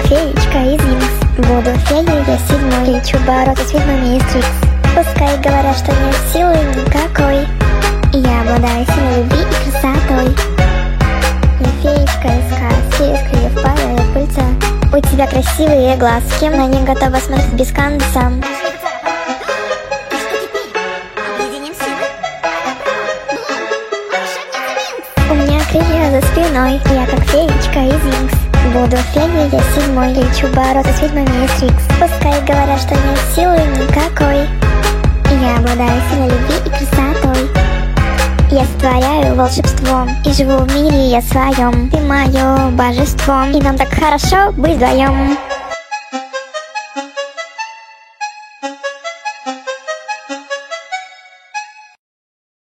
феечка из Винкс. Буду феей я седьмой, лечу бороться с ведьмами из Трикс. Пускай говорят, что нет силы никакой, я обладаю силой любви и красотой. Я феечка из сказки, из крыльев падает пыльца. У тебя красивые глазки, на них готова смотреть без конца. У меня крылья за спиной, я как феечка из Винкс. Буду феей я седьмой, лечу бороться с ведьмами из Трикс. Пускай говорят, что нет силы никакой, я обладаю силой любви и красотой. Я сотворяю волшебство и живу в мире я своем. Ты мое божество, и нам так хорошо быть вдвоем.